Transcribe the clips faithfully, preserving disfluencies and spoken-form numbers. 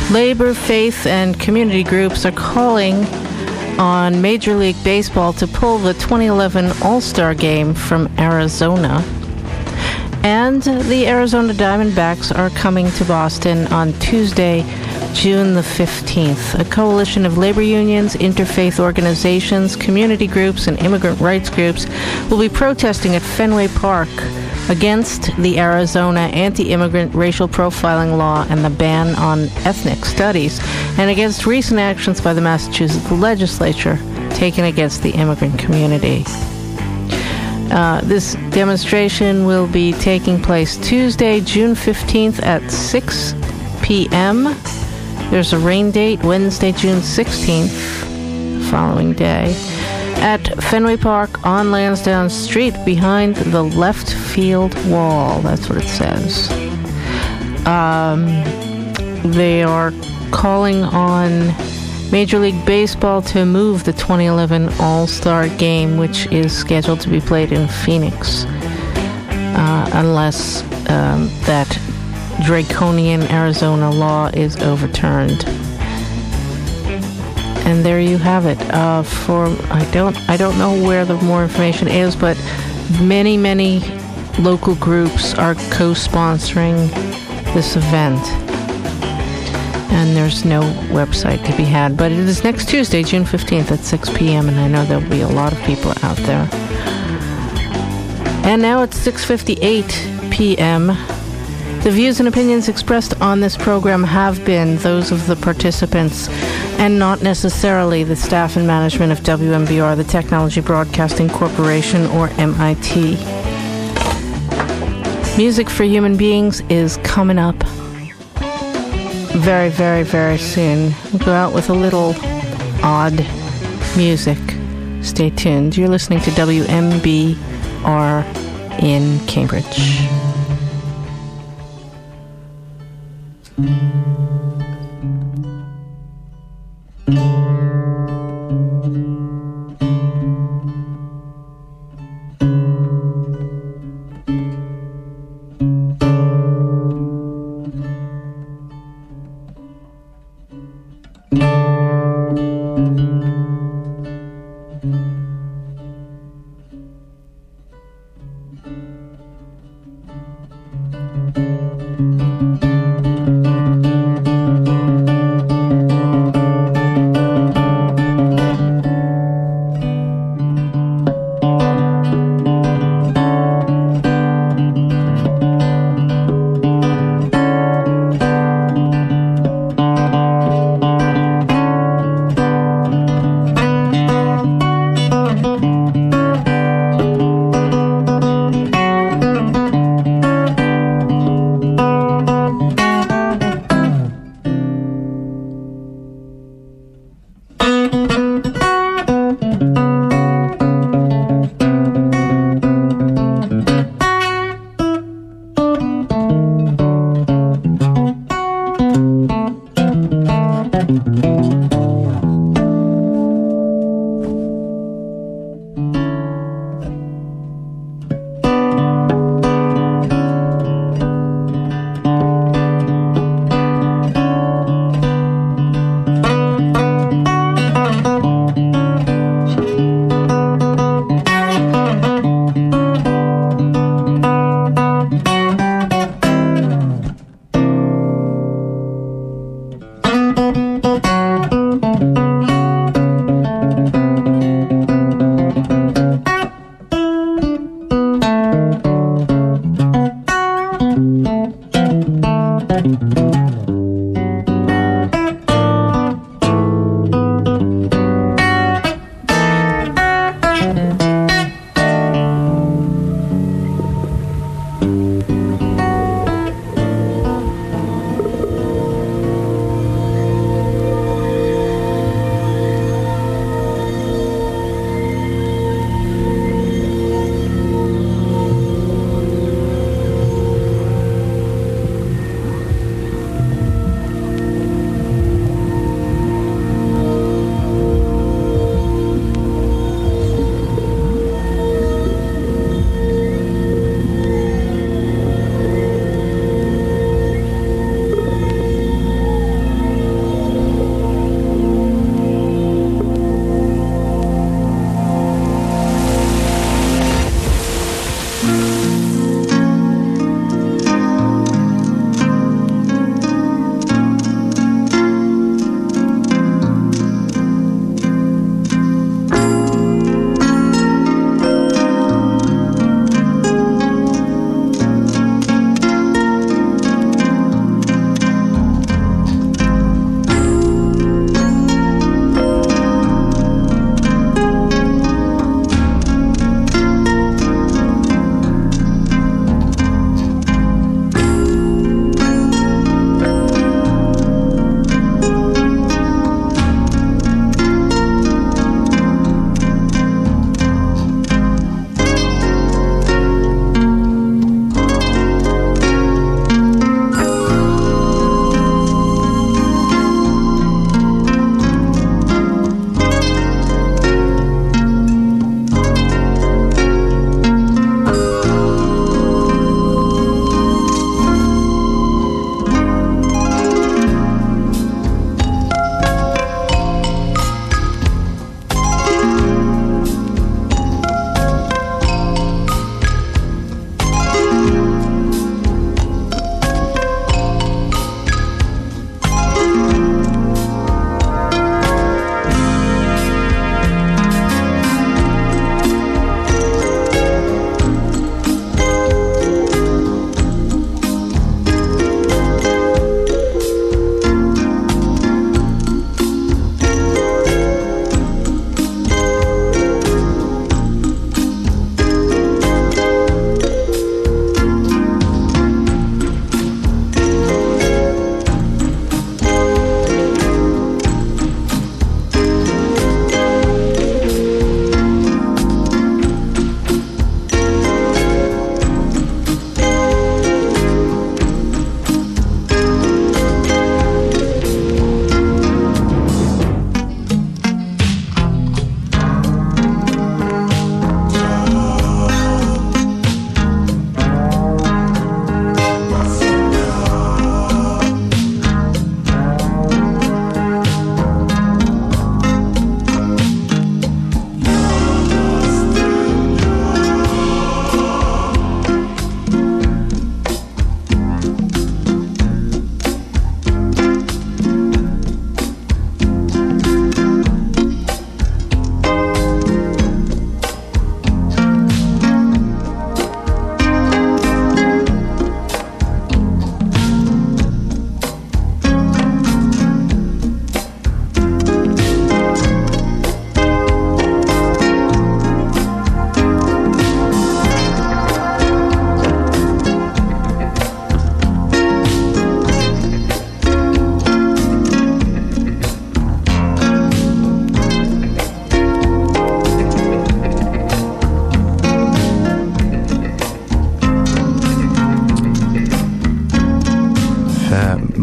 Labor, faith, and community groups are calling on Major League Baseball to pull the twenty eleven All-Star Game from Arizona. And the Arizona Diamondbacks are coming to Boston on Tuesday, June the fifteenth. A coalition of labor unions, interfaith organizations, community groups, and immigrant rights groups will be protesting at Fenway Park against the Arizona anti-immigrant racial profiling law and the ban on ethnic studies, and against recent actions by the Massachusetts legislature taken against the immigrant community. Uh, this demonstration will be taking place Tuesday, June fifteenth at six p.m. There's a rain date, Wednesday, June sixteenth, following day, at Fenway Park on Lansdowne Street behind the left field wall. That's what it says. Um, they are calling on Major League Baseball to move the twenty eleven All-Star Game, which is scheduled to be played in Phoenix, uh, unless um, that draconian Arizona law is overturned. And there you have it. Uh, for I don't I don't know where the more information is, but many many local groups are co-sponsoring this event, and there's no website to be had. But it is next Tuesday, June fifteenth at six p.m., and I know there'll be a lot of people out there. And now it's six fifty-eight p.m. The views and opinions expressed on this program have been those of the participants and not necessarily the staff and management of W M B R, the Technology Broadcasting Corporation, or M I T. Music for Human Beings is coming up very, very, very soon. We'll go out with a little odd music. Stay tuned. You're listening to W M B R in Cambridge.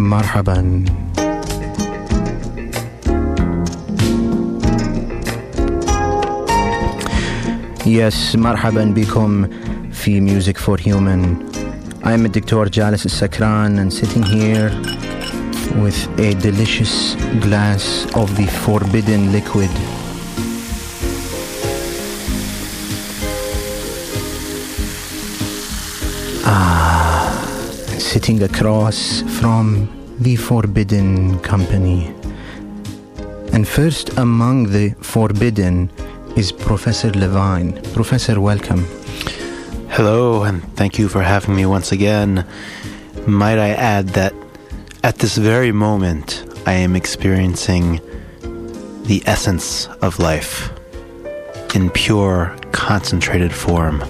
مرحبا. Yes, مرحبا بكم في Music for Human. I'm الدكتور جالس السكران and sitting here with a delicious glass of the forbidden liquid. Ah, sitting across from the forbidden company. And first among the forbidden is Professor Levine. Professor, welcome. Hello, and thank you for having me once again. Might I add that at this very moment, I am experiencing the essence of life in pure, concentrated form.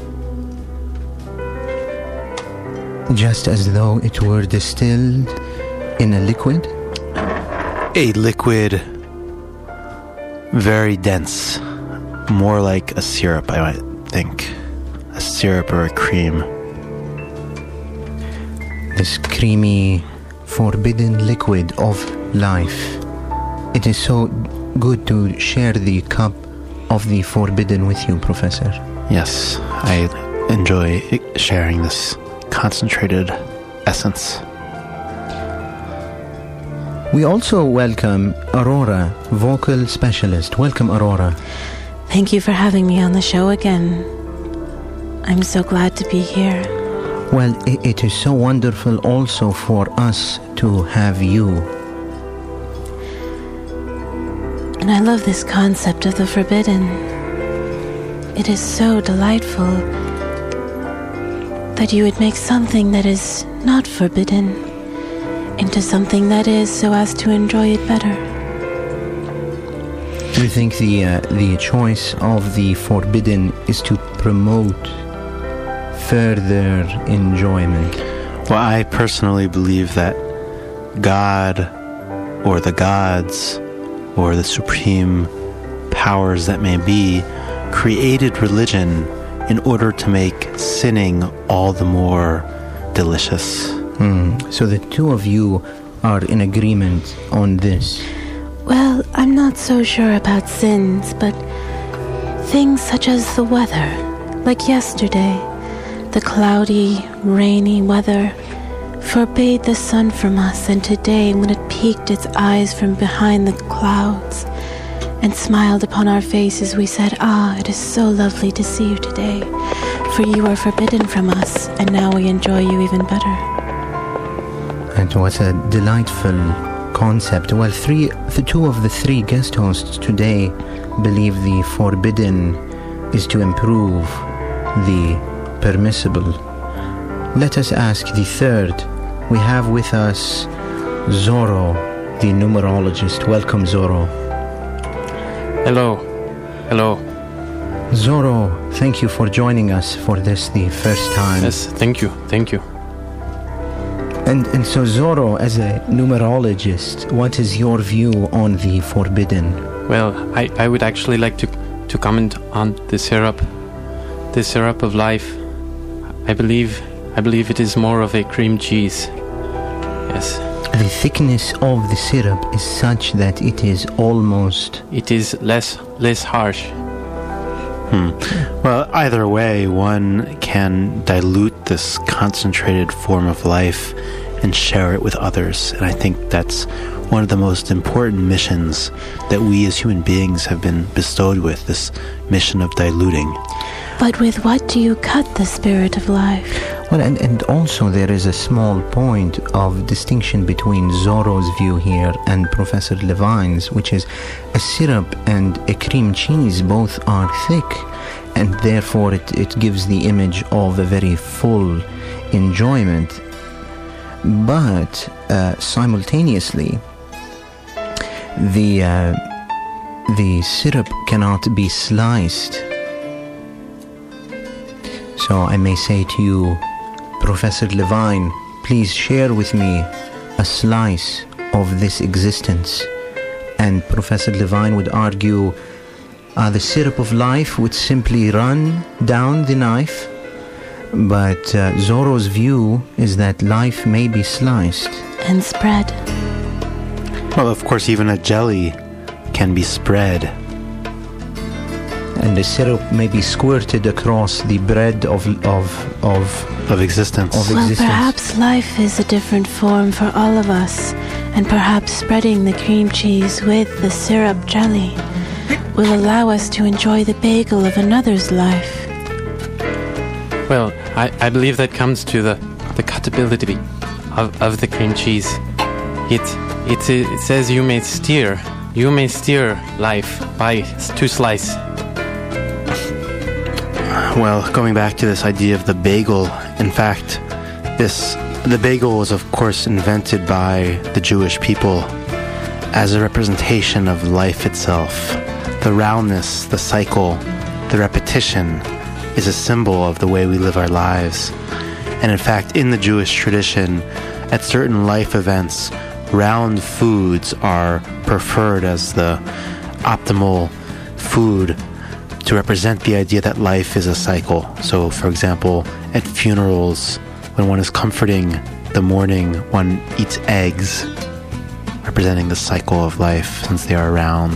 Just as though it were distilled in a liquid? A liquid, very dense, more like a syrup, I might think. A syrup or a cream. This creamy, forbidden liquid of life. It is so good to share the cup of the forbidden with you, Professor. Yes, I enjoy sharing this concentrated essence. We also welcome Aurora, vocal specialist. Welcome, Aurora. Thank you for having me on the show again. I'm so glad to be here. Well, it, it is so wonderful also for us to have you. And I love this concept of the forbidden. It is so delightful that you would make something that is not forbidden into something that is, so as to enjoy it better. Do you think the uh, the choice of the forbidden is to promote further enjoyment? Well, I personally believe that God, or the gods, or the supreme powers that may be, created religion in order to make sinning all the more delicious. Mm. So the two of you are in agreement on this. Well, I'm not so sure about sins, but things such as the weather, like yesterday. The cloudy, rainy weather forbade the sun from us, and today, when it peeked its eyes from behind the clouds and smiled upon our faces, we said, "Ah, it is so lovely to see you today, for you are forbidden from us, and now we enjoy you even better." And what a delightful concept. Well, three, the two of the three guest hosts today believe the forbidden is to improve the permissible. Let us ask the third. We have with us Zorro, the numerologist. Welcome, Zorro. Hello. Hello. Zorro, thank you for joining us for this the first time. Yes, thank you. Thank you. And and so, Zorro, as a numerologist, what is your view on the forbidden? Well, I, I would actually like to, to comment on the syrup. The syrup of life. I believe I believe it is more of a cream cheese. Yes. The thickness of the syrup is such that it is almost... It is less less harsh. Hmm. Well, either way, one can dilute this concentrated form of life and share it with others. And I think that's one of the most important missions that we as human beings have been bestowed with, this mission of diluting. But with what do you cut the spirit of life? Well, and, and also there is a small point of distinction between Zorro's view here and Professor Levine's, which is a syrup and a cream cheese both are thick, and therefore it, it gives the image of a very full enjoyment. But uh, simultaneously, the uh, the syrup cannot be sliced. So I may say to you, Professor Levine, please share with me a slice of this existence. And Professor Levine would argue, uh, the syrup of life would simply run down the knife. But uh, Zorro's view is that life may be sliced. and spread. Well, of course, even a jelly can be spread. And the syrup may be squirted across the bread of of of Of existence. Of Well, existence. perhaps life is a different form for all of us, and perhaps spreading the cream cheese with the syrup jelly will allow us to enjoy the bagel of another's life. Well, I, I believe that comes to the, the cutability of, of the cream cheese. It, it it says you may steer you may steer life by s- to slice. Well, going back to this idea of the bagel, in fact, this the bagel was, of course, invented by the Jewish people as a representation of life itself. The roundness, the cycle, the repetition is a symbol of the way we live our lives. And in fact, in the Jewish tradition, at certain life events, round foods are preferred as the optimal food to represent the idea that life is a cycle. So, for example, at funerals, when one is comforting the mourning, one eats eggs, representing the cycle of life since they are round.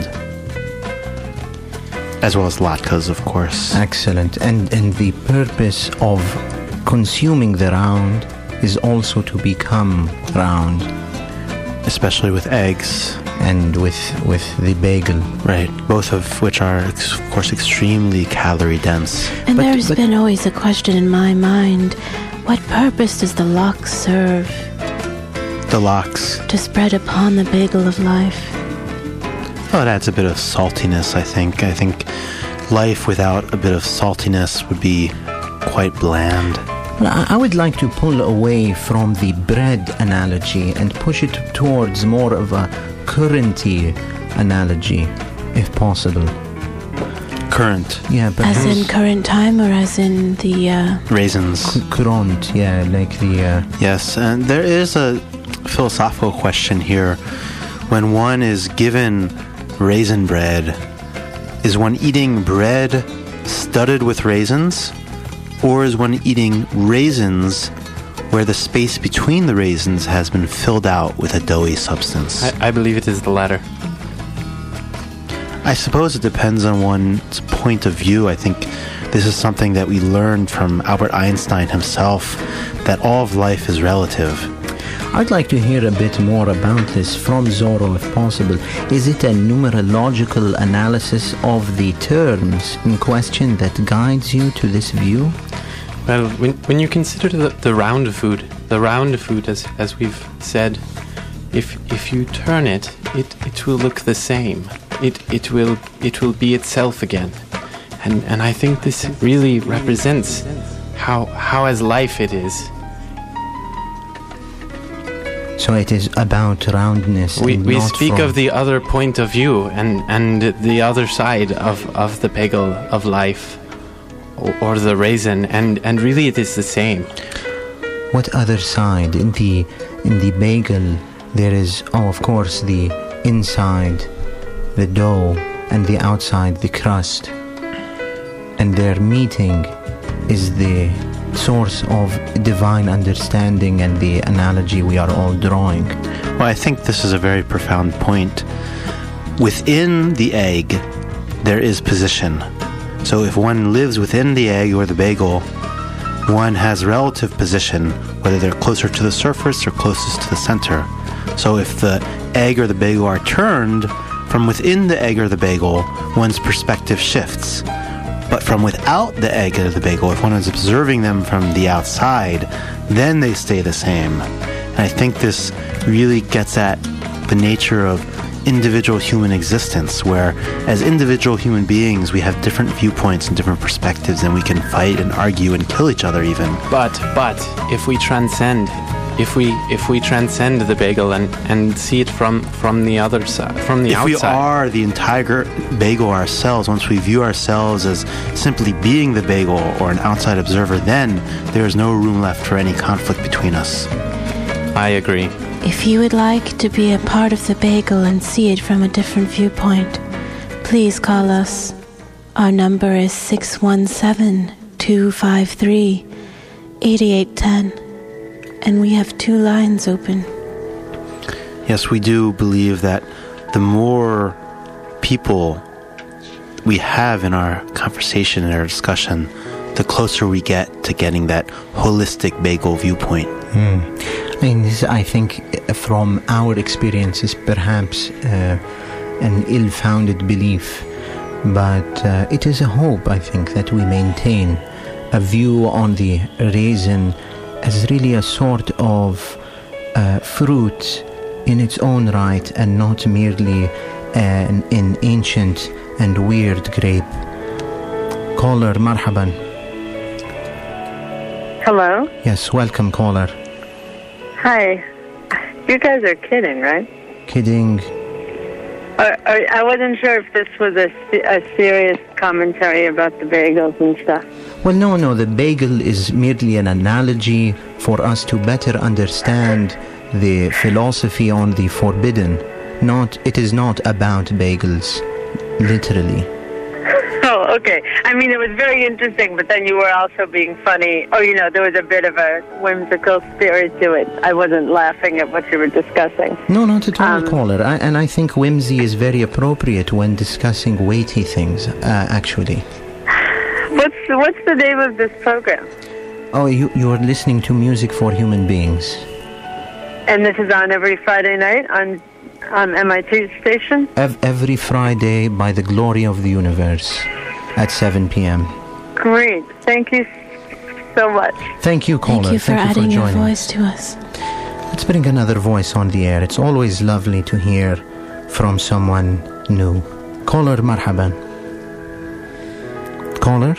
As well as latkes, of course. Excellent. And and the purpose of consuming the round is also to become round. Especially with eggs. And with with the bagel. Right. Both of which are, of course, extremely calorie dense. And But- there's but- been always a question in my mind. What purpose does the lox serve? The lox. To spread upon the bagel of life. Well, it adds a bit of saltiness, I think. I think life without a bit of saltiness would be quite bland. Well, I I would like to pull away from the bread analogy and push it towards more of a currenty analogy, if possible. Current. Yeah, but As in current time or as in the... Uh, Raisins. current, yeah, like the... Uh, Yes, and there is a philosophical question here. When one is given raisin bread, is one eating bread studded with raisins? Or is one eating raisins where the space between the raisins has been filled out with a doughy substance? I, I believe it is the latter. I suppose it depends on one's point of view. I think this is something that we learned from Albert Einstein himself, that all of life is relative. I'd like to hear a bit more about this from Zorro, if possible. Is it a numerological analysis of the terms in question that guides you to this view? Well, when when you consider the, the round food, the round food, as as we've said, if if you turn it, it, it will look the same. It it will it will be itself again, and and I think this really represents how how as life it is. So it is about roundness. We and we not speak from- of the other point of view and and the other side of of the bagel of life, or, or the raisin, and and really it is the same. What other side? In the in the bagel, there is, oh, of course, the inside, the dough, and the outside, the crust. And their meeting is the source of divine understanding and the analogy we are all drawing. Well, I think this is a very profound point. Within the egg, there is position. So if one lives within the egg or the bagel, one has relative position, whether they're closer to the surface or closest to the center. So if the egg or the bagel are turned, from within the egg or the bagel, one's perspective shifts. But from without the egg or the bagel, if one is observing them from the outside, then they stay the same. And I think this really gets at the nature of individual human existence, where as individual human beings, we have different viewpoints and different perspectives, and we can fight and argue and kill each other even. But but if we transcend, if we if we transcend the bagel and, and see it from, from the other side, from the If we outside, are the entire bagel ourselves, once we view ourselves as simply being the bagel or an outside observer, then there is no room left for any conflict between us. I agree. If you would like to be a part of the bagel and see it from a different viewpoint, please call us. Our number is six one seven, two five three, eight eight one zero, and we have two lines open. Yes, we do believe that the more people we have in our conversation and our discussion, the closer we get to getting that holistic bagel viewpoint. Mm. I mean, this, I think, from our experiences, perhaps uh, an ill-founded belief, but uh, it is a hope, I think, that we maintain a view on the raisin as really a sort of uh, fruit in its own right and not merely an, an ancient and weird grape. Caller, marhaban. Hello? Yes, welcome, caller. Hi. You guys are kidding, right? Kidding. Or, or, I wasn't sure if this was a, a serious commentary about the bagels and stuff. Well, no, no, the bagel is merely an analogy for us to better understand the philosophy on the forbidden. Not, it is not about bagels, literally. Oh, okay. I mean, it was very interesting, but then you were also being funny. Or, you know, there was a bit of a whimsical spirit to it. I wasn't laughing at what you were discussing. No, not at all, Um, caller. I, and I think whimsy is very appropriate when discussing weighty things, uh, actually. What's what's the name of this program? Oh, you, you are listening to Music for Human Beings. And this is on every Friday night on on M I T station? Ev- every Friday by the glory of the universe at seven p.m. Great. Thank you so much. Thank you, caller. Thank you for adding your joining. voice to us. Let's bring another voice on the air. It's always lovely to hear from someone new. Caller, marhaban. Caller?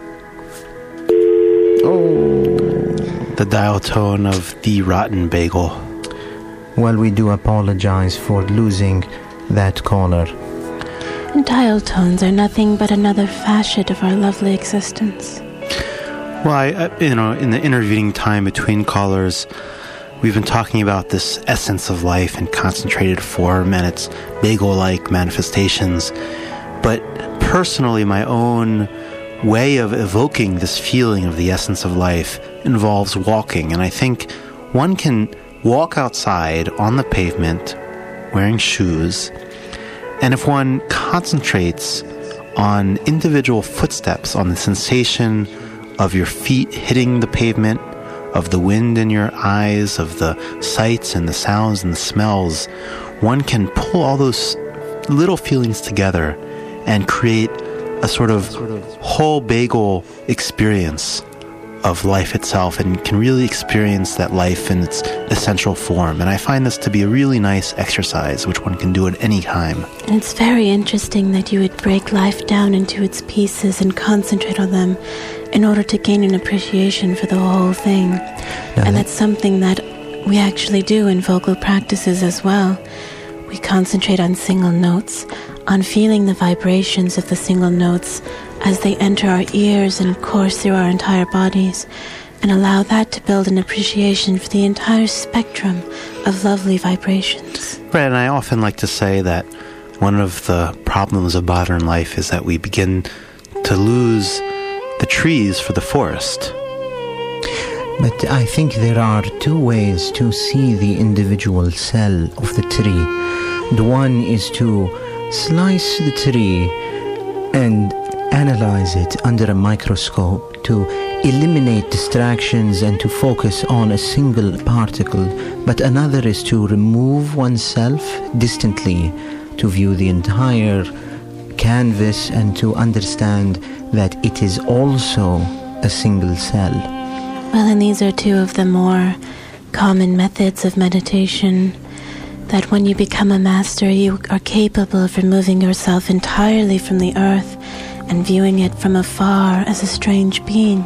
Oh. The dial tone of the rotten bagel. Well, we do apologize for losing that caller. Dial tones are nothing but another facet of our lovely existence. Well, I, uh, you know, in the intervening time between callers, we've been talking about this essence of life in concentrated form and its bagel-like manifestations. But personally, my own way of evoking this feeling of the essence of life involves walking. And I think one can walk outside on the pavement wearing shoes, and if one concentrates on individual footsteps, on the sensation of your feet hitting the pavement, of the wind in your eyes, of the sights and the sounds and the smells, one can pull all those little feelings together and create a sort of whole bagel experience of life itself, and can really experience that life in its essential form. And I find this to be a really nice exercise, which one can do at any time. And it's very interesting that you would break life down into its pieces and concentrate on them in order to gain an appreciation for the whole thing. Now And that- that's something that we actually do in vocal practices as well. We concentrate on single notes, on feeling the vibrations of the single notes as they enter our ears and course through our entire bodies, and allow that to build an appreciation for the entire spectrum of lovely vibrations. Right, and I often like to say that one of the problems of modern life is that we begin to lose the trees for the forest. But I think there are two ways to see the individual cell of the tree. The one is to slice the tree and analyze it under a microscope to eliminate distractions and to focus on a single particle. But another is to remove oneself distantly, to view the entire canvas and to understand that it is also a single cell. Well, and these are two of the more common methods of meditation, that when you become a master, you are capable of removing yourself entirely from the earth and viewing it from afar as a strange being.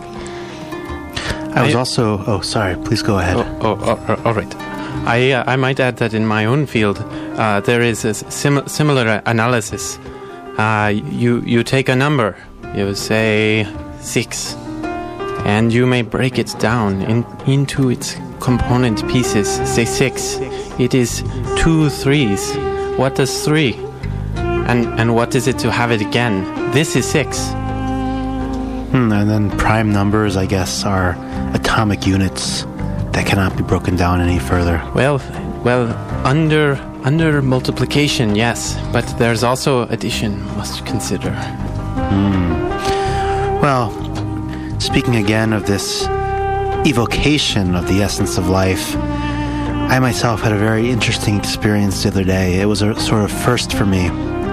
I was I- also... Oh, sorry. Please go ahead. Oh, oh, oh, all right. I uh, I might add that in my own field, uh, there is a sim- similar analysis. Uh, you you take a number, you say six, and you may break it down in, into its component pieces. Say six. It is two threes. What does three? And and what is it to have it again? This is six. Hmm, and then prime numbers, I guess, are atomic units that cannot be broken down any further. Well, Well, under under multiplication, yes, but there's also addition must consider. Mm. Well, speaking again of this evocation of the essence of life, I myself had a very interesting experience the other day. It was a sort of first for me.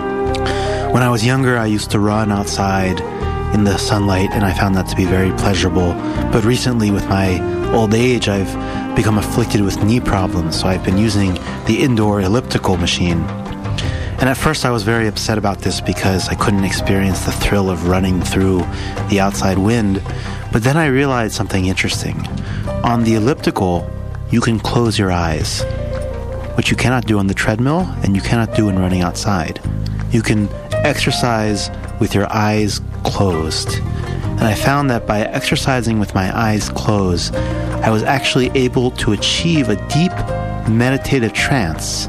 When I was younger, I used to run outside in the sunlight, and I found that to be very pleasurable. But recently, with my old age, I've become afflicted with knee problems, so I've been using the indoor elliptical machine. And at first I was very upset about this because I couldn't experience the thrill of running through the outside wind. But then I realized something interesting. On the elliptical, you can close your eyes, which you cannot do on the treadmill and you cannot do in running outside. You can exercise with your eyes closed. And I found that by exercising with my eyes closed, I was actually able to achieve a deep meditative trance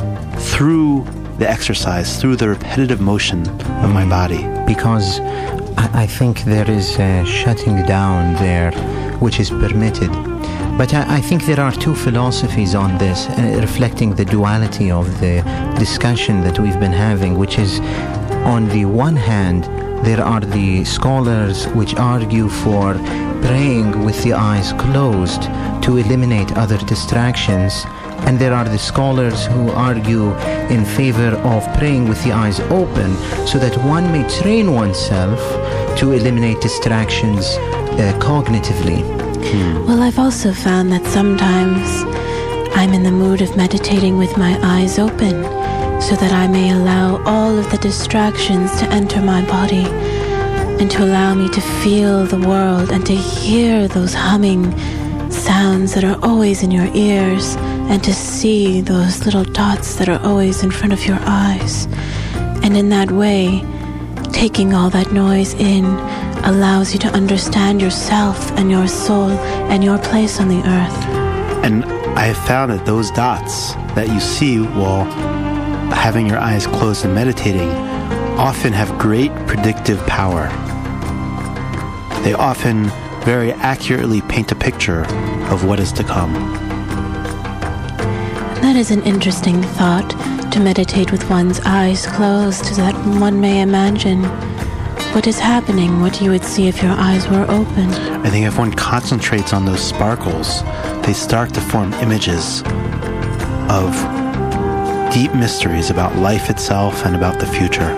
through the exercise, through the repetitive motion of my body. Because I, I think there is a shutting down there which is permitted. But I, I think there are two philosophies on this, uh, reflecting the duality of the discussion that we've been having, which is, on the one hand, there are the scholars which argue for praying with the eyes closed to eliminate other distractions, and there are the scholars who argue in favor of praying with the eyes open so that one may train oneself to eliminate distractions uh, cognitively. Hmm. Well, I've also found that sometimes I'm in the mood of meditating with my eyes open so that I may allow all of the distractions to enter my body and to allow me to feel the world and to hear those humming sounds that are always in your ears and to see those little dots that are always in front of your eyes. And in that way, taking all that noise in allows you to understand yourself and your soul and your place on the earth. And I have found that those dots that you see while having your eyes closed and meditating often have great predictive power. They often very accurately paint a picture of what is to come. That is an interesting thought, to meditate with one's eyes closed, so that one may imagine what is happening, what you would see if your eyes were open. I think if one concentrates on those sparkles, they start to form images of deep mysteries about life itself and about the future.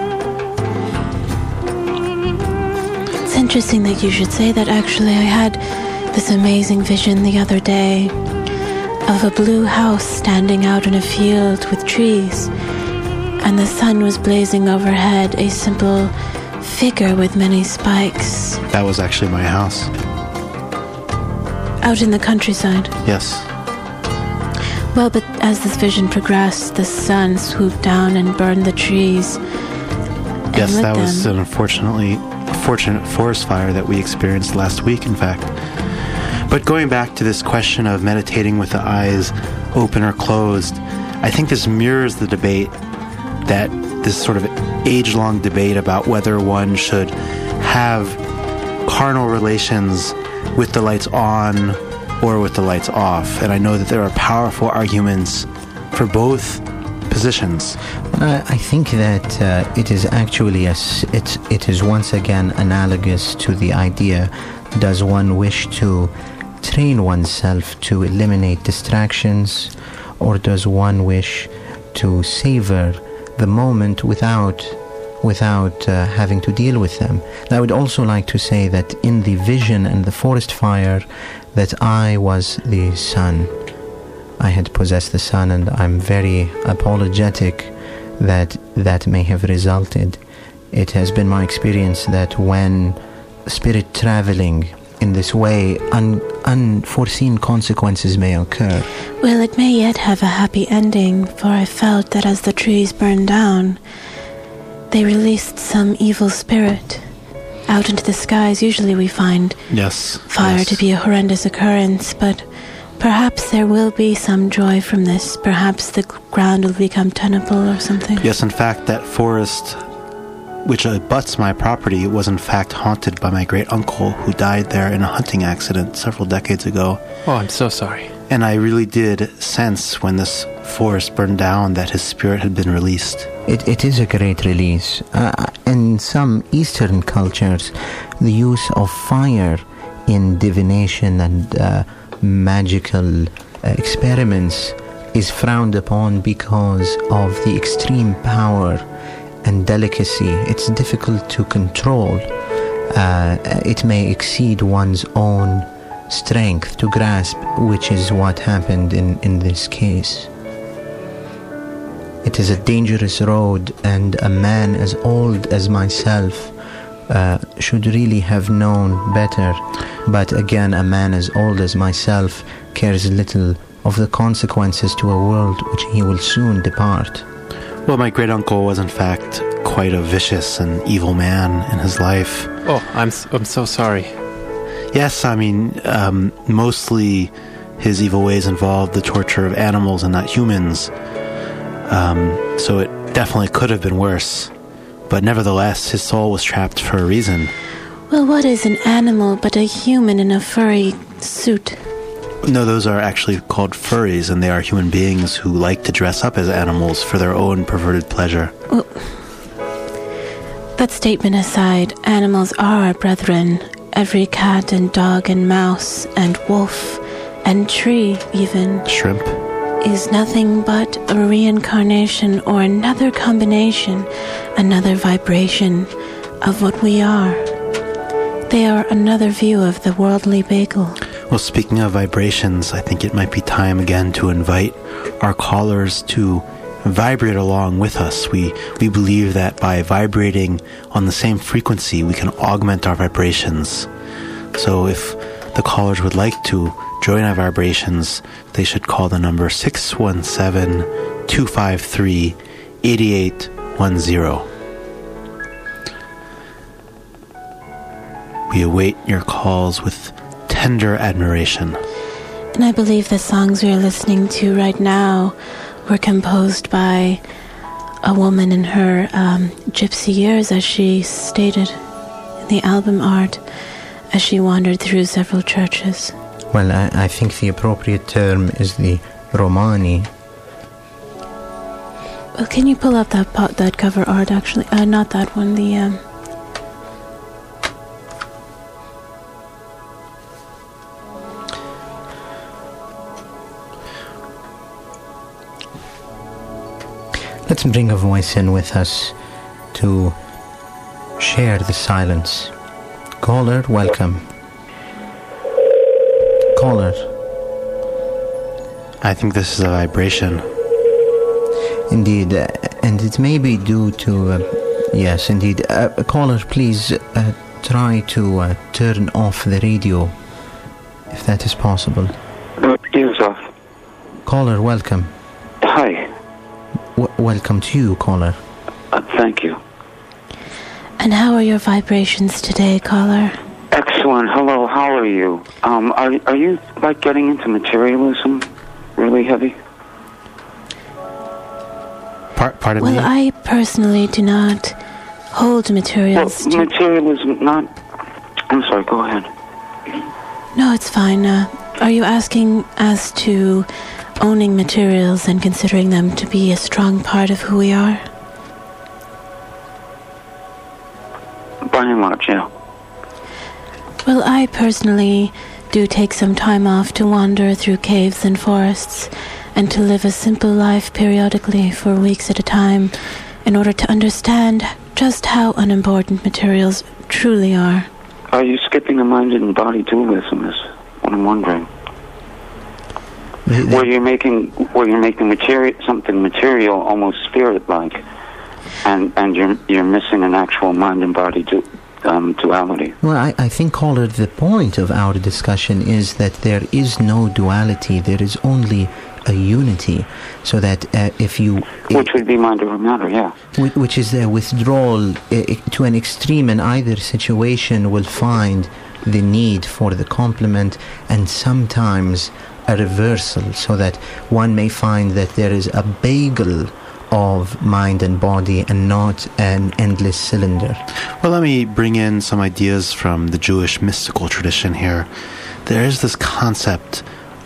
It's interesting that you should say that. Actually, I had this amazing vision the other day of a blue house standing out in a field with trees, and the sun was blazing overhead, a simple figure with many spikes. That was actually my house. Out in the countryside? Yes. Well, but as this vision progressed, the sun swooped down and burned the trees. And yes, lit that them. was an unfortunately fortunate forest fire that we experienced last week, in fact. But going back to this question of meditating with the eyes open or closed, I think this mirrors the debate that this sort of age-long debate about whether one should have carnal relations with the lights on or with the lights off. And I know that there are powerful arguments for both positions. Uh, I think that uh, it is actually a, it's, it is once again analogous to the idea, does one wish to train oneself to eliminate distractions, or does one wish to savor the moment without without uh, having to deal with them? And I would also like to say that in the vision and the forest fire, that I was the sun. I had possessed the sun, and I'm very apologetic that that may have resulted. It has been my experience that when spirit traveling in this way, un- unforeseen consequences may occur. Well, it may yet have a happy ending, for I felt that as the trees burned down, they released some evil spirit out into the skies. Usually we find yes, fire yes. to be a horrendous occurrence, but perhaps there will be some joy from this. Perhaps the ground will become tenable or something. Yes, in fact, that forest which abuts my property was in fact haunted by my great uncle, who died there in a hunting accident several decades ago. Oh, I'm so sorry. And I really did sense when this forest burned down that his spirit had been released. It, it is a great release. Uh, in some Eastern cultures, the use of fire in divination and uh, magical uh, experiments is frowned upon because of the extreme power and delicacy. It's difficult to control. Uh, it may exceed one's own strength to grasp, which is what happened in, in this case. It is a dangerous road, and a man as old as myself uh, should really have known better. But again, a man as old as myself cares little of the consequences to a world which he will soon depart. Well, my great-uncle was in fact quite a vicious and evil man in his life. Oh, I'm I'm so sorry. Yes, I mean, um, mostly his evil ways involved the torture of animals and not humans. Um, so it definitely could have been worse. But nevertheless, his soul was trapped for a reason. Well, what is an animal but a human in a furry suit? No, those are actually called furries, and they are human beings who like to dress up as animals for their own perverted pleasure. Well, that statement aside, animals are our brethren. Every cat and dog and mouse and wolf and tree, even, Shrimp. is nothing but a reincarnation or another combination, another vibration of what we are. They are another view of the worldly bagel. Well, speaking of vibrations, I think it might be time again to invite our callers to vibrate along with us. We we believe that by vibrating on the same frequency, we can augment our vibrations. So if the callers would like to join our vibrations, they should call the number six one seven, two five three, eight eight one zero. We await your calls with tender admiration. And I believe the songs we are listening to right now were composed by a woman in her um, gypsy years, as she stated in the album art, as she wandered through several churches. Well, I, I think the appropriate term is the Romani. Well, can you pull up that pot, that cover art, actually? Uh, not that one, the... Um, Let's bring a voice in with us to share the silence. Caller, welcome. Caller. I think this is a vibration. Indeed, uh, and it may be due to... Uh, yes, indeed. Uh, caller, please uh, try to uh, turn off the radio, if that is possible. Uh, ears off. Caller, welcome. Hi. W- welcome to you, caller. Uh, thank you. and how are your vibrations today, caller? Excellent. Hello, how are you? Um, are, are you, like, getting into materialism really heavy? Part, pardon well, me? I personally do not hold materials. Well, to... materialism, not... I'm sorry, go ahead. No, it's fine. Uh, are you asking as to owning materials and considering them to be a strong part of who we are? By and large, yeah. Well, I personally do take some time off to wander through caves and forests and to live a simple life periodically for weeks at a time in order to understand just how unimportant materials truly are. Are you skipping the mind and body dualism is what I'm wondering. The, the, Where you're making where you're making material something material almost spirit-like, and and you're you're missing an actual mind and body du, um, duality. well, I, I think, caller, the point of our discussion is that there is no duality. There is only a unity, so that uh, if you... Which would be mind over matter, yeah. Which, which is a withdrawal uh, to an extreme in either situation will find the need for the complement and sometimes a reversal, so that one may find that there is a bagel of mind and body and not an endless cylinder. Well, let me bring in some ideas from the Jewish mystical tradition here. There is this concept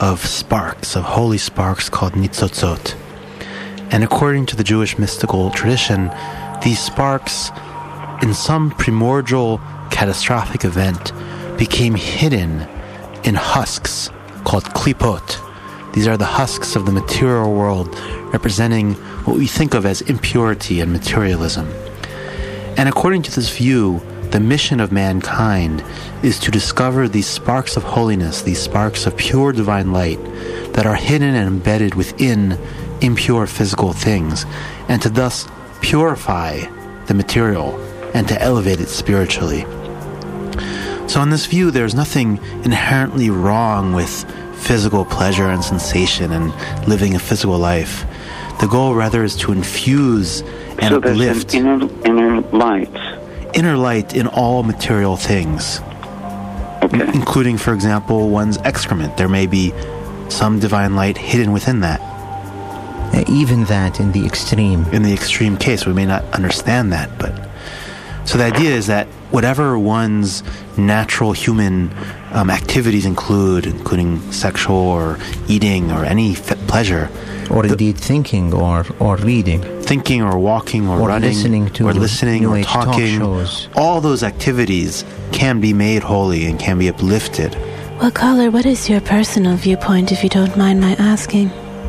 of sparks, of holy sparks called nitzotzot. And according to the Jewish mystical tradition, these sparks, in some primordial catastrophic event, became hidden in husks called klipot. These are the husks of the material world, representing what we think of as impurity and materialism. And according to this view, the mission of mankind is to discover these sparks of holiness, these sparks of pure divine light that are hidden and embedded within impure physical things, and to thus purify the material and to elevate it spiritually. So in this view, there's nothing inherently wrong with physical pleasure and sensation and living a physical life. The goal rather is to infuse and so there's uplift an inner, inner light. inner light in all material things, Okay. in- including, for example, one's excrement. There may be some divine light hidden within that. Uh, even that in the extreme. In the extreme case, we may not understand that, but so the idea is that whatever one's natural human um, activities include, including sexual or eating or any f- pleasure, Or the- indeed thinking or, or reading. thinking or walking or, Or running listening to or listening New or Age talk talking, shows. all those activities can be made holy and can be uplifted. Well, caller, what is your personal viewpoint, if you don't mind my asking?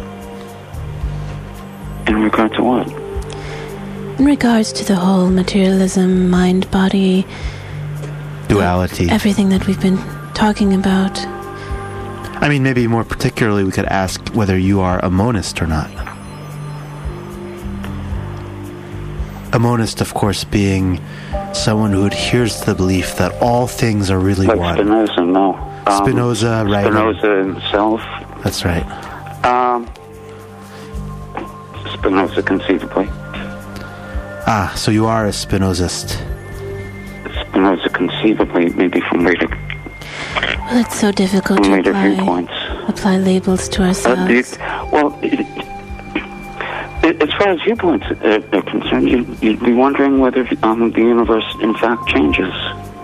In regard to what? In regards to the whole materialism, mind, body, Duality. everything that we've been talking about. I mean, maybe more particularly, we could ask whether you are a monist or not. A monist, of course, being someone who adheres to the belief that all things are really Like one. Spinoza, no. Um, Spinoza, right. Spinoza himself. That's right. Um, Spinoza, conceivably. Ah, so you are a Spinozist. Spinoza, conceivably, maybe from later, Well, it's so difficult from to later apply, viewpoints. apply labels to Uh, ourselves. do you, well, it, it, as far as viewpoints are, are concerned, you, you'd be wondering whether um, the universe, in fact, changes,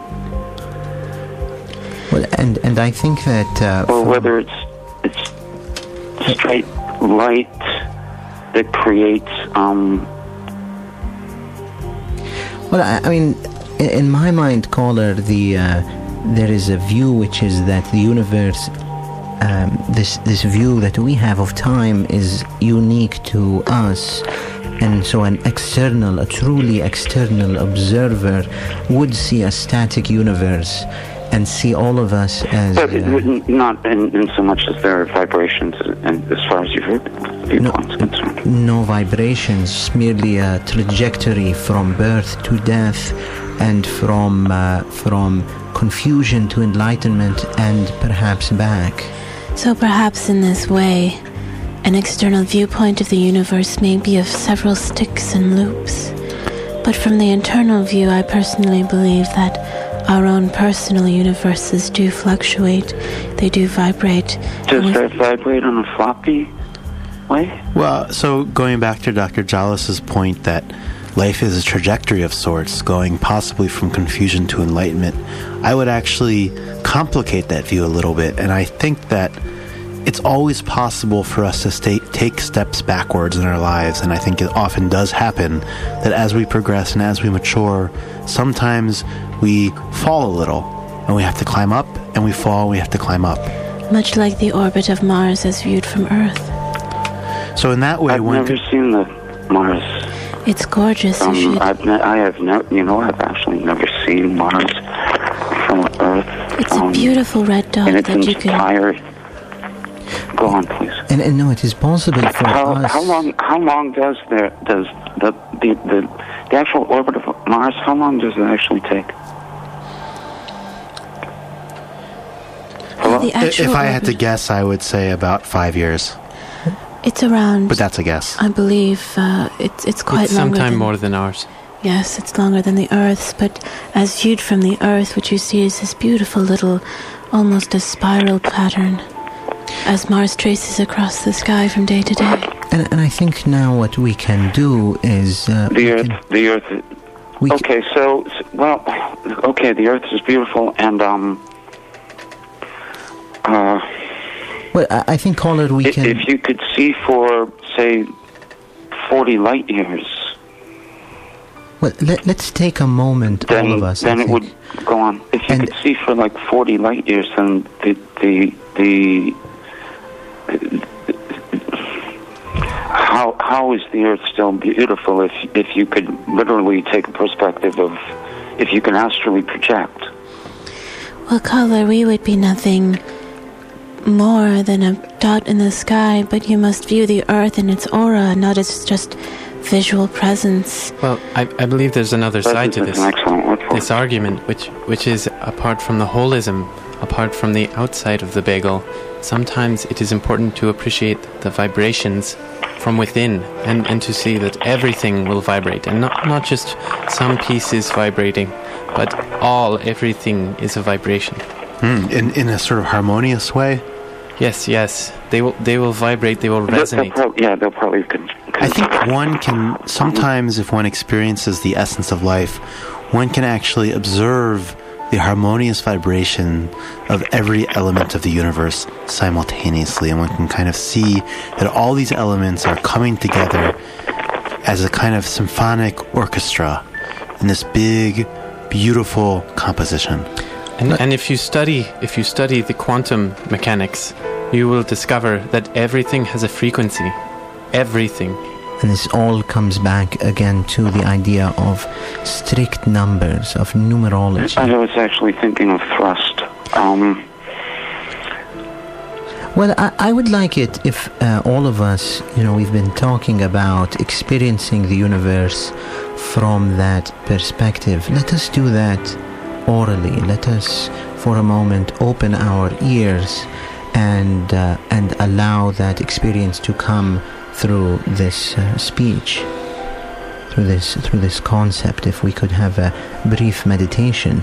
Well, and, and I think that... Uh, or from- whether it's it's straight light that creates. Um, Well, I, I mean, in, in my mind, caller, the uh, there is a view which is that the universe, um, this this view that we have of time is unique to us, and so an external, a truly external observer would see a static universe and see all of us as but uh, it- not in, in so much as there are vibrations, and as far as your viewpoint's concerned. no vibrations, merely a trajectory from birth to death, and from uh, from confusion to enlightenment, and perhaps back. So perhaps in this way, an external viewpoint of the universe may be of several sticks and loops. But from the internal view, I personally believe that our own personal universes do fluctuate. They do vibrate. Does And that vibrate on a floppy way? Well, so going back to Doctor Jallis's point that life is a trajectory of sorts, going possibly from confusion to enlightenment, I would actually complicate that view a little bit, and I think that it's always possible for us to stay, take steps backwards in our lives, and I think it often does happen that as we progress and as we mature, sometimes we fall a little, and we have to climb up, and we fall, and we have to climb up. much like the orbit of Mars as viewed from Earth. So in that way, I've one never could- seen the Mars. It's gorgeous. You Um, should. I've ne- I have never, you know, I've actually never seen Mars from Earth. It's a um, beautiful red dot in its that you can. entire. Go on, please. And, and no, it is possible for How, us. how long? How long does the does the the, the the actual orbit of Mars? How long does it actually take? Hello? The I- actual if I had to orbit- guess, I would say about five years, It's around. but that's a guess. I believe uh, it's it's quite It's longer sometime than, more than ours. Yes, it's longer than the Earth's, but as viewed from the Earth, what you see is this beautiful little, almost a spiral pattern, as Mars traces across the sky from day to day. And, and I think now what we can do is uh, The we Earth. can- The Earth. we can- Okay, so s- well, okay, the Earth is beautiful, and um, uh, Well, I, I think, caller, we if, can. If you could see for, say, forty light years, Well, let, let's take a moment, then, all of us. then I it think. would go on. If you And- could see for like forty light years, then the the the. How how is the Earth still beautiful if if you could literally take a perspective of if you can astrally project? Well, caller, we would be nothing more than a dot in the sky, but you must view the Earth in its aura, not as just visual presence. Well, I, I believe there's another side to Presence this is an excellent word for it. this argument, which which is apart from the holism, apart from the outside of the bagel. Sometimes it is important to appreciate the vibrations from within, and, and to see that everything will vibrate, and not not just some pieces vibrating, but all, everything is a vibration. Mm, in in a sort of harmonious way. Yes, yes, they will they will vibrate, they will They'll- they'll resonate. prob- yeah, they'll probably. Con- I think one can sometimes, if one experiences the essence of life, one can actually observe the harmonious vibration of every element of the universe simultaneously, and one can kind of see that all these elements are coming together as a kind of symphonic orchestra in this big, beautiful composition. And, and if you study if you study the quantum mechanics, you will discover that everything has a frequency. Everything. And this all comes back again to the idea of strict numbers, of numerology. I was actually thinking of thrust. Um, Well, I, I would like it if uh, all of us, you know, we've been talking about experiencing the universe from that perspective. Let us do that orally. Let us, for a moment, open our ears and uh, and allow that experience to come through this uh, speech, through this through this concept. If we could have a brief meditation.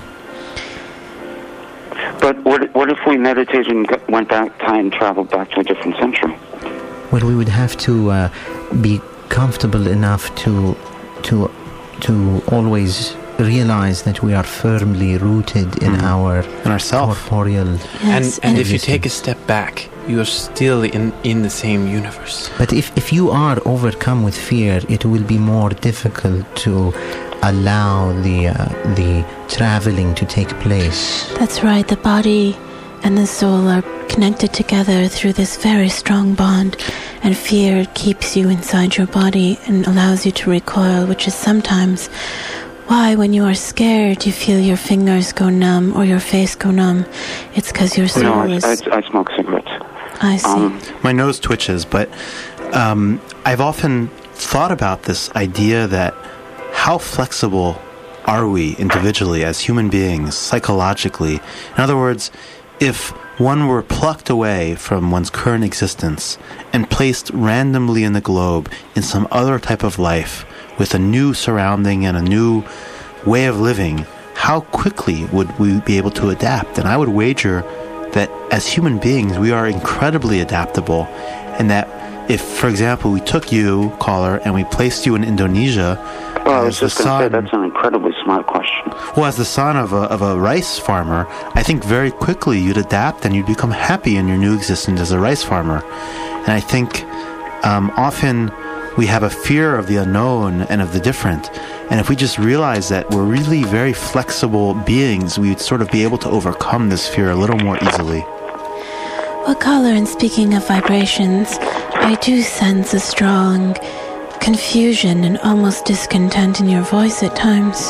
but what what if we meditated and got, went back, time traveled back to a different century? Well, we would have to uh, be comfortable enough to to to always realize that we are firmly rooted in Mm. our And ourself. corporeal. And Yes, and if you existence. take a step back, you are still in, in the same universe. But if, if you are overcome with fear, it will be more difficult to allow the uh, the traveling to take place. That's right. The body and the soul are connected together through this very strong bond, and fear keeps you inside your body and allows you to recoil, which is sometimes why when you are scared you feel your fingers go numb or your face go numb. It's because your soul No, I, is... I, I smoke cigarettes. I see. Um, My nose twitches, but um, I've often thought about this idea that how flexible are we individually as human beings, psychologically? In other words, if one were plucked away from one's current existence and placed randomly in the globe in some other type of life with a new surrounding and a new way of living, how quickly would we be able to adapt? And I would wager that as human beings, we are incredibly adaptable, and that if, for example, we took you, caller, and we placed you in Indonesia, well, I was as the just going to say son, that's an incredibly smart question. well, as the son of a, of a rice farmer, I think very quickly you'd adapt and you'd become happy in your new existence as a rice farmer. And I think um, often we have a fear of the unknown and of the different. And if we just realize that we're really very flexible beings, we'd sort of be able to overcome this fear a little more easily. Well, caller, and speaking of vibrations, I do sense a strong confusion and almost discontent in your voice at times.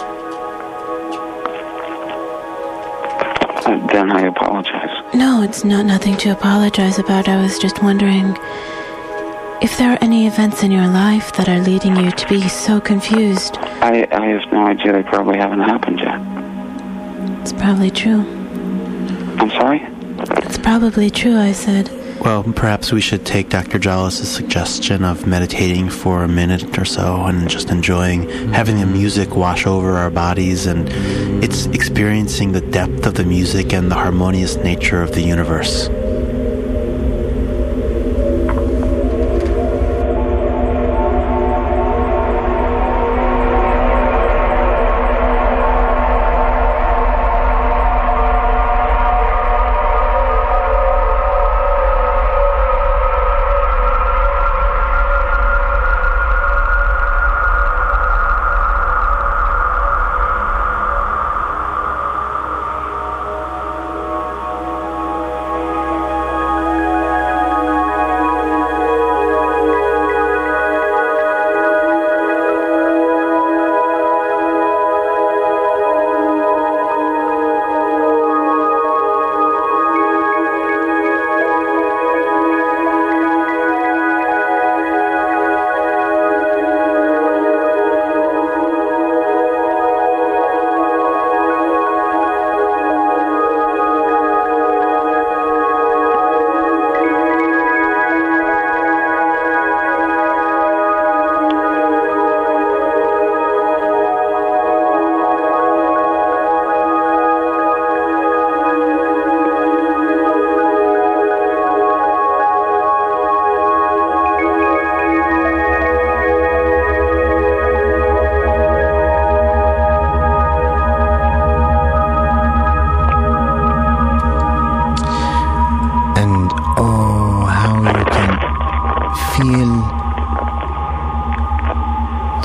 Uh, then I apologize. No, it's not nothing to apologize about. I was just wondering if there are any events in your life that are leading you to be so confused. I, I have no idea. They probably haven't happened yet. It's probably true. I'm sorry? It's probably true, I said. Well, perhaps we should take Doctor Jollis' suggestion of meditating for a minute or so and just enjoying having the music wash over our bodies, and it's experiencing the depth of the music and the harmonious nature of the universe.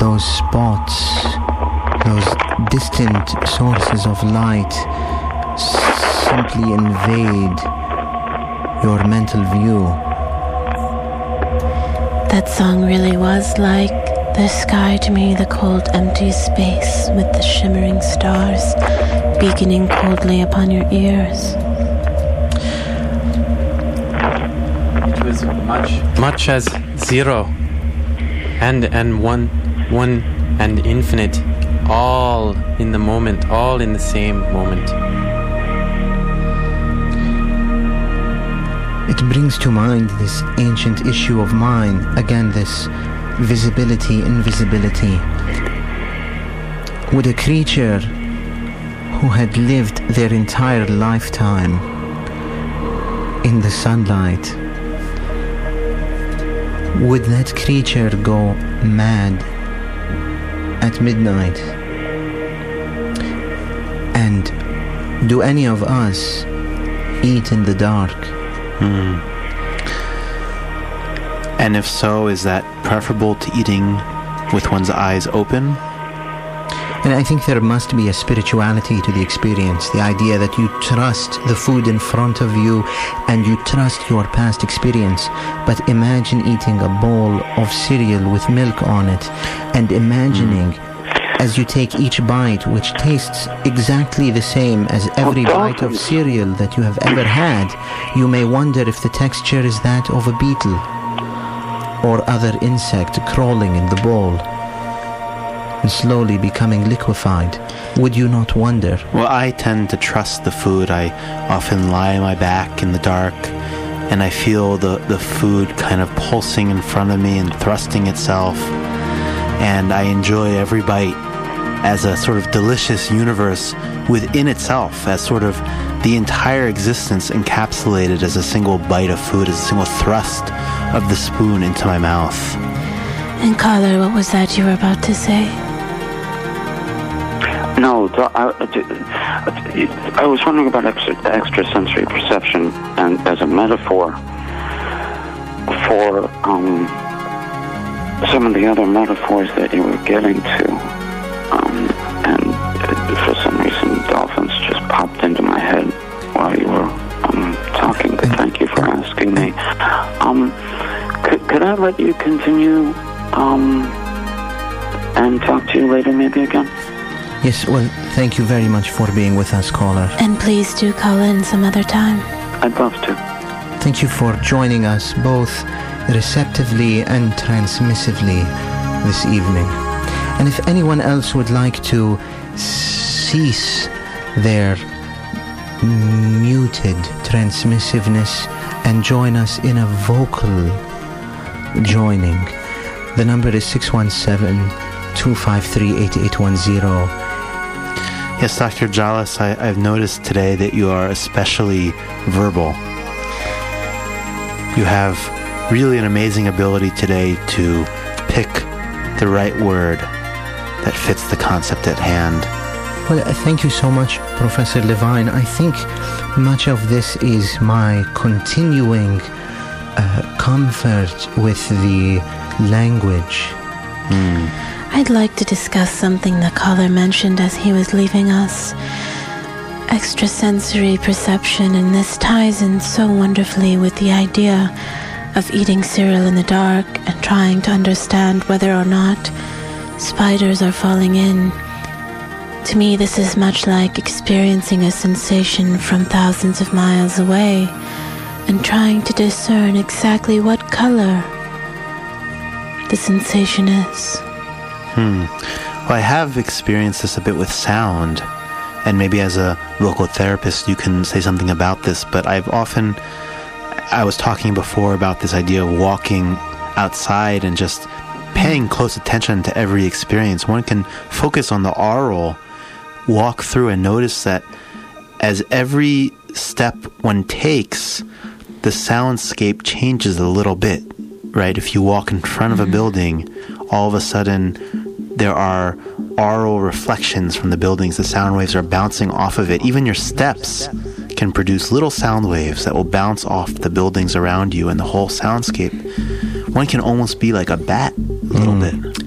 those spots, those distant sources of light simply invade your mental view. That song really was like the sky to me, the cold empty space with the shimmering stars beaconing coldly upon your ears. It was much, much as zero, and and one, one and infinite, all in the moment, all in the same moment. It brings to mind this ancient issue of mine, again this visibility, invisibility. Would a creature who had lived their entire lifetime in the sunlight, would that creature go mad at midnight? And do any of us eat in the dark? Mm. And if so, is that preferable to eating with one's eyes open? And I think there must be a spirituality to the experience, the idea that you trust the food in front of you and you trust your past experience. But imagine eating a bowl of cereal with milk on it, and imagining mm. as you take each bite, which tastes exactly the same as every bite of cereal that you have ever had, you may wonder if the texture is that of a beetle or other insect crawling in the bowl and slowly becoming liquefied. Would you not wonder? Well, I tend to trust the food. I often lie on my back in the dark, and I feel the, the food kind of pulsing in front of me and thrusting itself, and I enjoy every bite as a sort of delicious universe within itself, as sort of the entire existence encapsulated as a single bite of food, as a single thrust of the spoon into my mouth. And Carter, what was that you were about to say? No, the, I, I was wondering about extra, extrasensory perception and as a metaphor for um, some of the other metaphors that you were getting to. Um, and for some reason, dolphins just popped into my head while you were um, talking. But thank you for asking me. Um, could, could I let you continue um, and talk to you later maybe again? Yes, well, thank you very much for being with us, caller. And please do call in some other time. I'd love to. Thank you for joining us both receptively and transmissively this evening. And if anyone else would like to cease their muted transmissiveness and join us in a vocal joining, the number is six one seven, two five three, eight eight one zero. Yes, Doctor Djalas, I, I've noticed today that you are especially verbal. You have really an amazing ability today to pick the right word that fits the concept at hand. Well, thank you so much, Professor Levine. I think much of this is my continuing uh, comfort with the language. Mm. I'd like to discuss something the caller mentioned as he was leaving us. Extrasensory perception, and this ties in so wonderfully with the idea of eating cereal in the dark and trying to understand whether or not spiders are falling in. To me, this is much like experiencing a sensation from thousands of miles away and trying to discern exactly what color the sensation is. Hmm. Well, I have experienced this a bit with sound, and maybe as a vocal therapist you can say something about this, but I've often, I was talking before about this idea of walking outside and just paying close attention to every experience. One can focus on the aural, walk through and notice that as every step one takes, the soundscape changes a little bit, right? If you walk in front of a building, all of a sudden there are aural reflections from the buildings. The sound waves are bouncing off of it. Even your steps can produce little sound waves that will bounce off the buildings around you and the whole soundscape. One can almost be like a bat a little mm. bit.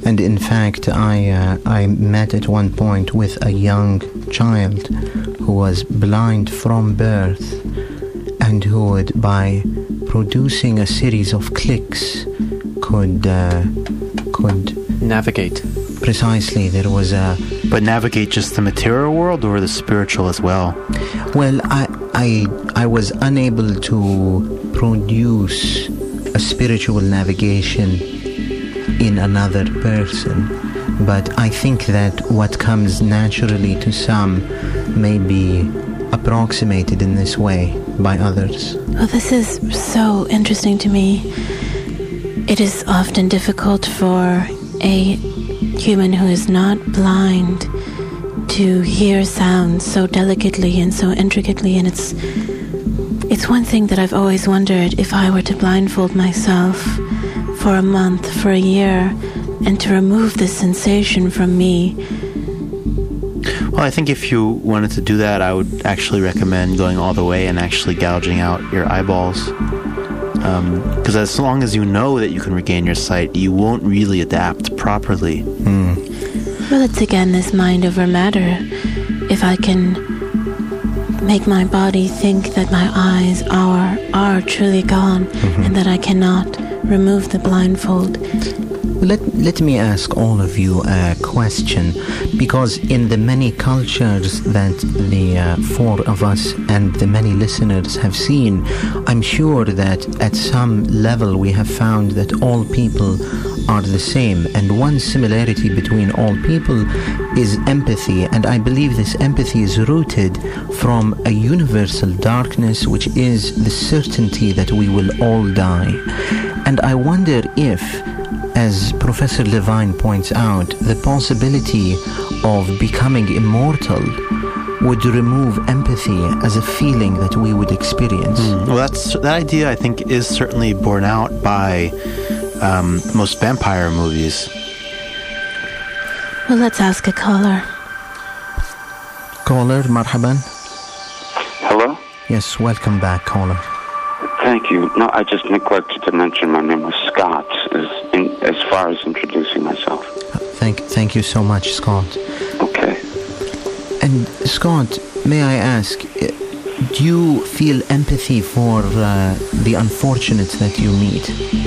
And in fact, I uh, I met at one point with a young child who was blind from birth, and who would, by producing a series of clicks, could uh, could navigate. Precisely, there was a. But navigate just the material world or the spiritual as well? Well, I I I was unable to produce a spiritual navigation in another person, but I think that what comes naturally to some may be approximated in this way by others. Well, this is so interesting to me. It is often difficult for a human who is not blind to hear sounds so delicately and so intricately, and it's it's one thing that I've always wondered, if I were to blindfold myself for a month, for a year, and to remove this sensation from me. Well, I think if you wanted to do that, I would actually recommend going all the way and actually gouging out your eyeballs. Because um, as long as you know that you can regain your sight, you won't really adapt properly. Mm. Well, it's again this mind over matter. If I can make my body think that my eyes are are truly gone, mm-hmm. and that I cannot remove the blindfold. Let, let me ask all of you a question, because in the many cultures that the uh, four of us and the many listeners have seen, I'm sure that at some level we have found that all people are the same, and one similarity between all people is empathy, and I believe this empathy is rooted from a universal darkness, which is the certainty that we will all die. And I wonder if, as Professor Levine points out, the possibility of becoming immortal would remove empathy as a feeling that we would experience. Mm. Well, that's that idea, I think, is certainly borne out by um, most vampire movies. Well, let's ask a caller. Caller, marhaban. Hello? Yes, welcome back, caller. Thank you. No, I just neglected to mention my name was Scott, as, in, as far as introducing myself. Thank, thank you so much, Scott. Okay. And Scott, may I ask, do you feel empathy for uh, the unfortunates that you meet?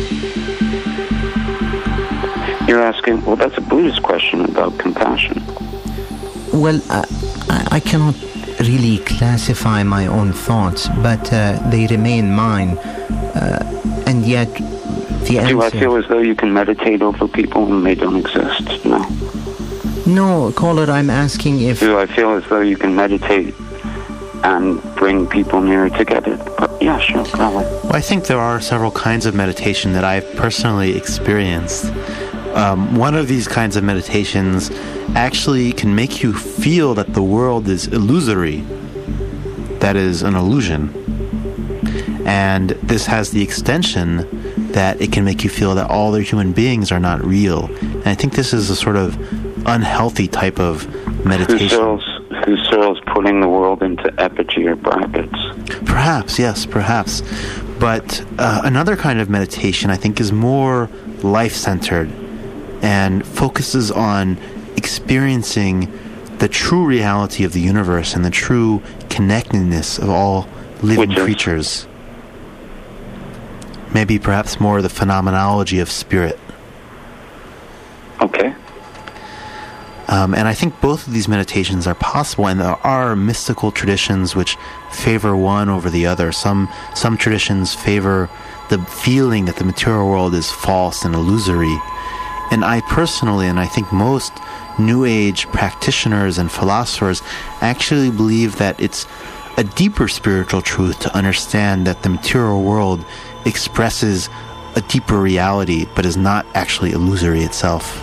You're asking, well, that's a Buddhist question about compassion. Well, uh, I, I cannot really classify my own thoughts, but uh, they remain mine, uh, and yet the answer... Do I feel as though you can meditate over people and they don't exist? No. No, caller, I'm asking if... Do I feel as though you can meditate and bring people nearer together? But yeah, sure, probably. Well, I think there are several kinds of meditation that I've personally experienced. Um, one of these kinds of meditations actually can make you feel that the world is illusory, that is an illusion. And this has the extension that it can make you feel that all other human beings are not real. And I think this is a sort of unhealthy type of meditation. Husserl's, Husserl's putting the world into epity or brackets. Perhaps, yes, perhaps. But uh, another kind of meditation, I think, is more life-centered and focuses on experiencing the true reality of the universe and the true connectedness of all living Which is? creatures. Maybe perhaps more the phenomenology of spirit. Okay. Um, and I think both of these meditations are possible, and there are mystical traditions which favor one over the other. Some some traditions favor the feeling that the material world is false and illusory. And I personally, and I think most New Age practitioners and philosophers actually believe that it's a deeper spiritual truth to understand that the material world expresses a deeper reality, but is not actually illusory itself.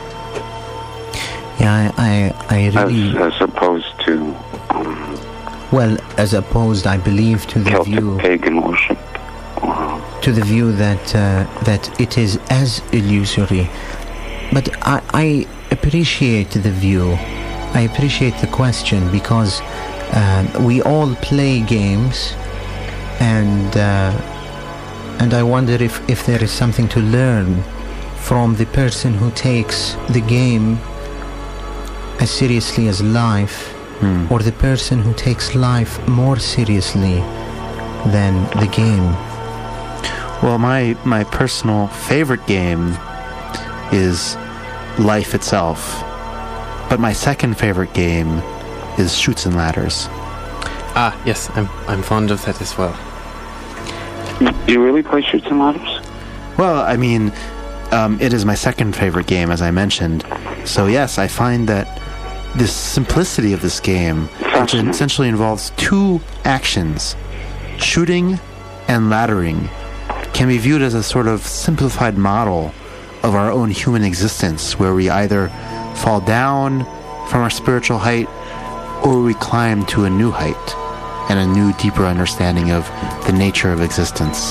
Yeah, I, I, I really... As, as opposed to... Um, well, as opposed, I believe, to the Celtic view... pagan worship. Or, to the view that uh, that it is as illusory. But I, I appreciate the view. I appreciate the question, because uh, we all play games, and uh, and I wonder if, if there is something to learn from the person who takes the game as seriously as life, Hmm. or the person who takes life more seriously than the game? Well, my, my personal favorite game is life itself. But my second favorite game is Chutes and Ladders. Ah, yes, I'm I'm fond of that as well. Do you really play Chutes and Ladders? Well, I mean, um, it is my second favorite game, as I mentioned. So yes, I find that this simplicity of this game, which essentially involves two actions, shooting and laddering, can be viewed as a sort of simplified model of our own human existence, where we either fall down from our spiritual height or we climb to a new height and a new, deeper understanding of the nature of existence.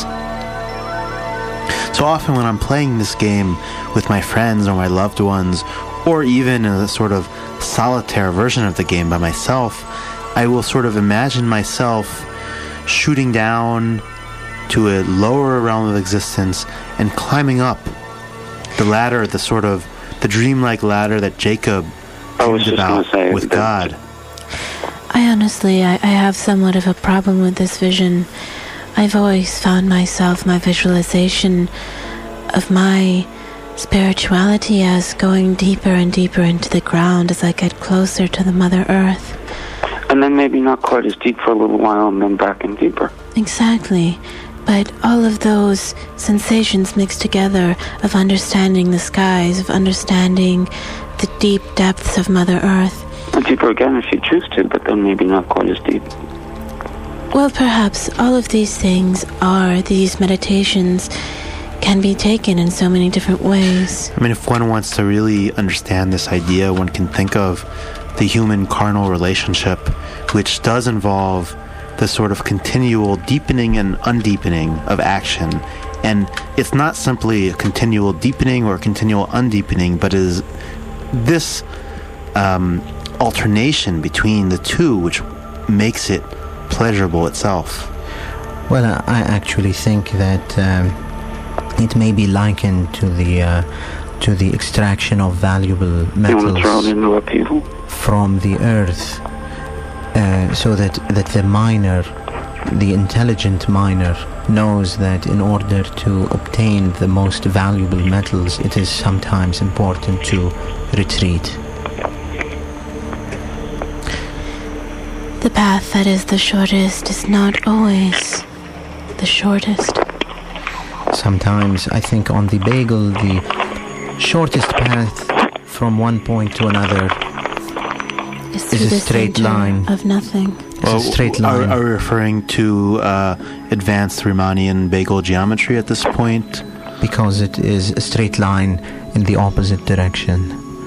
So often when I'm playing this game with my friends or my loved ones, or even in a sort of solitaire version of the game by myself, I will sort of imagine myself shooting down to a lower realm of existence and climbing up the ladder, the sort of the dreamlike ladder that Jacob I was dreamed just gonna about say with that- God. I honestly, I, I have somewhat of a problem with this vision. I've always found myself, my visualization of my spirituality as going deeper and deeper into the ground as I get closer to the Mother Earth. And then maybe not quite as deep for a little while and then back in deeper. Exactly. But all of those sensations mixed together of understanding the skies, of understanding the deep depths of Mother Earth. And deeper again if you choose to, but then maybe not quite as deep. Well, perhaps all of these things are, these meditations can be taken in so many different ways. I mean, if one wants to really understand this idea, one can think of the human carnal relationship, which does involve the sort of continual deepening and undeepening of action. And it's not simply a continual deepening or a continual undeepening, but is this um, alternation between the two which makes it pleasurable itself. Well, I actually think that um, it may be likened to the uh, to the extraction of valuable You want to throw it metals into upheaval? from the earth, uh, so that that the miner, the intelligent miner, knows that in order to obtain the most valuable metals, it is sometimes important to retreat. The path that is the shortest is not always the shortest. Sometimes I think on the bagel, the shortest path from one point to another It's is through a the straight center line. of nothing. It's a straight Are, line. are we referring to uh, advanced Riemannian bagel geometry at this point? Because it is a straight line in the opposite direction.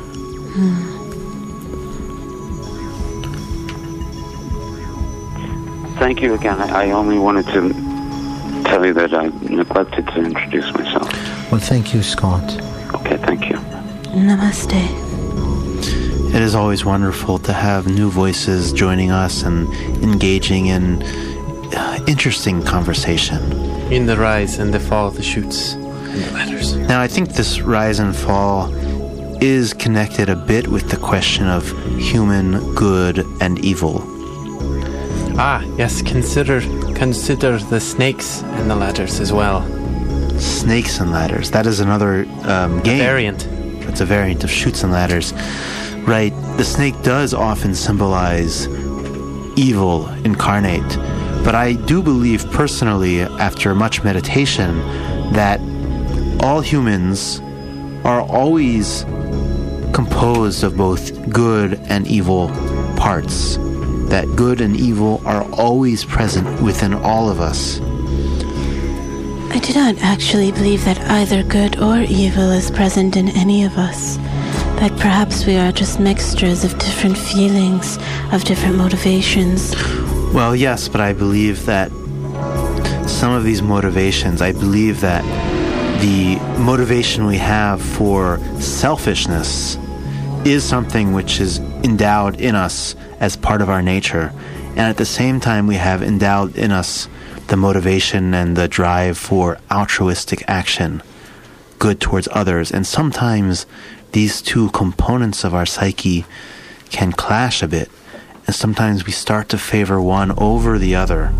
Thank you again. I, I only wanted to tell you that I neglected to introduce myself. Well, thank you, Scott. Okay, thank you. Namaste. It is always wonderful to have new voices joining us and engaging in uh, interesting conversation. In the rise and the fall of the shoots and the ladders. Now, I think this rise and fall is connected a bit with the question of human good and evil. Ah, yes, consider consider the snakes and the ladders as well. Snakes and ladders. That is another um, game. Variant. It's a variant of Chutes and Ladders. Right, the snake does often symbolize evil incarnate, but I do believe personally, after much meditation, that all humans are always composed of both good and evil parts. That good and evil are always present within all of us. I do not actually believe that either good or evil is present in any of us. That perhaps we are just mixtures of different feelings, of different motivations. Well, yes, but I believe that some of these motivations, I believe that the motivation we have for selfishness is something which is endowed in us as part of our nature. And at the same time, we have endowed in us the motivation and the drive for altruistic action. good towards others. And sometimes these two components of our psyche can clash a bit. And sometimes we start to favor one over the other.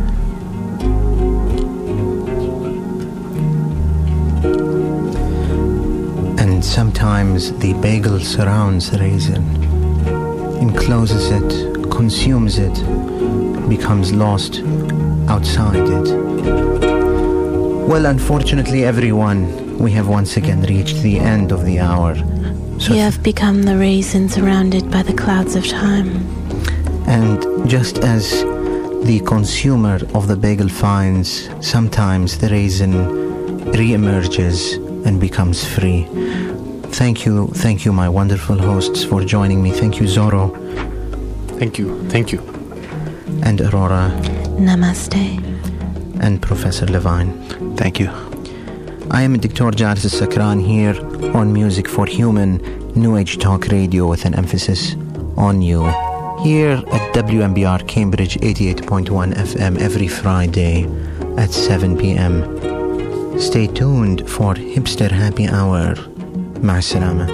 And sometimes the bagel surrounds the raisin, encloses it, consumes it, becomes lost outside it. Well, unfortunately, everyone, we have once again reached the end of the hour. So you have become the raisin surrounded by the clouds of time. And just as the consumer of the bagel finds, sometimes the raisin re-emerges and becomes free. Thank you, thank you, my wonderful hosts, for joining me. Thank you, Zorro. Thank you, thank you. And Aurora. Namaste. And Professor Levine. Thank you. I am Doctor Jaris Sakran here on Music for Human, New Age Talk Radio with an emphasis on you. Here at W M B R Cambridge eighty-eight point one F M every Friday at seven p.m. Stay tuned for Hipster Happy Hour. مع السلامة.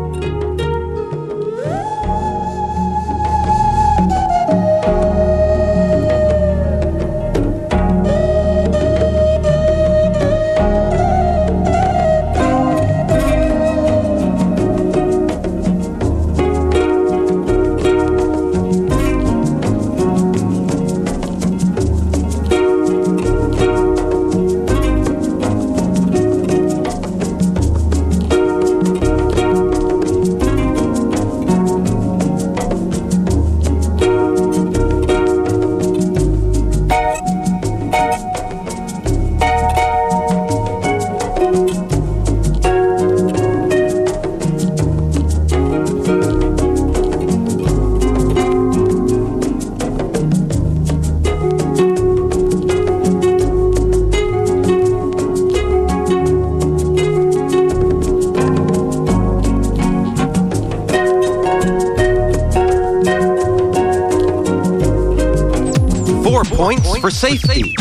For safety.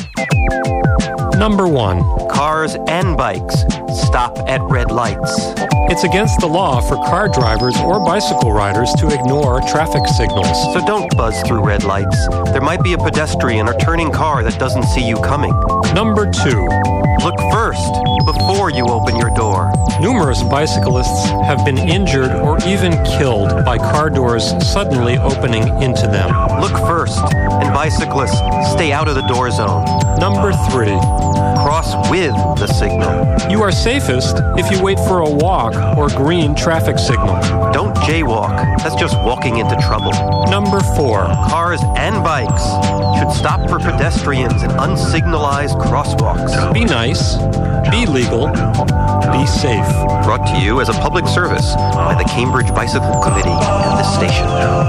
Number one. Cars and bikes stop at red lights. It's against the law for car drivers or bicycle riders to ignore traffic signals. So don't buzz through red lights. There might be a pedestrian or turning car that doesn't see you coming. Number two. Look first before you open your door. Numerous bicyclists have been injured or even killed by car doors suddenly opening into them. Look first, and bicyclists, stay out of the door zone. Number three. Cross with the signal. You are safest if you wait for a walk or green traffic signal. Don't jaywalk. That's just walking into trouble. Number four. Cars and bikes should stop for pedestrians in unsignalized crosswalks. Be nice. Be legal. Be safe. Brought to you as a public service by the Cambridge Bicycle Committee and this station.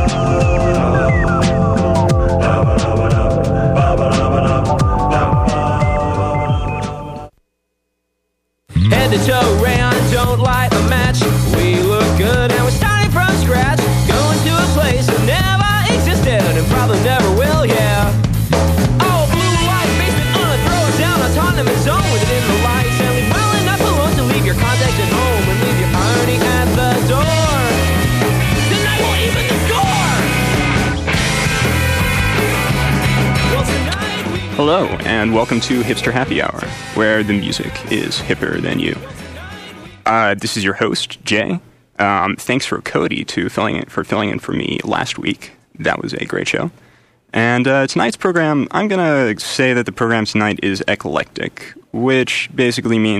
Head to toe, rayon, don't light a match. We look good and we're starting from scratch. Going to a place that never existed and probably never will, yeah. Oh, blue light basement on a throw it down autonomous zone with it in the lights. And leave well enough alone to leave your contacts at home and leave your irony at the door. Tonight we'll even the score. Well, tonight we... Hello, and welcome to Hipster Happy Hour, where the music is hipper than you. Uh, this is your host, Jay. Um, thanks for Cody to filling in, for filling in for me last week. That was a great show. And uh, tonight's program, I'm going to say that the program tonight is eclectic, which basically means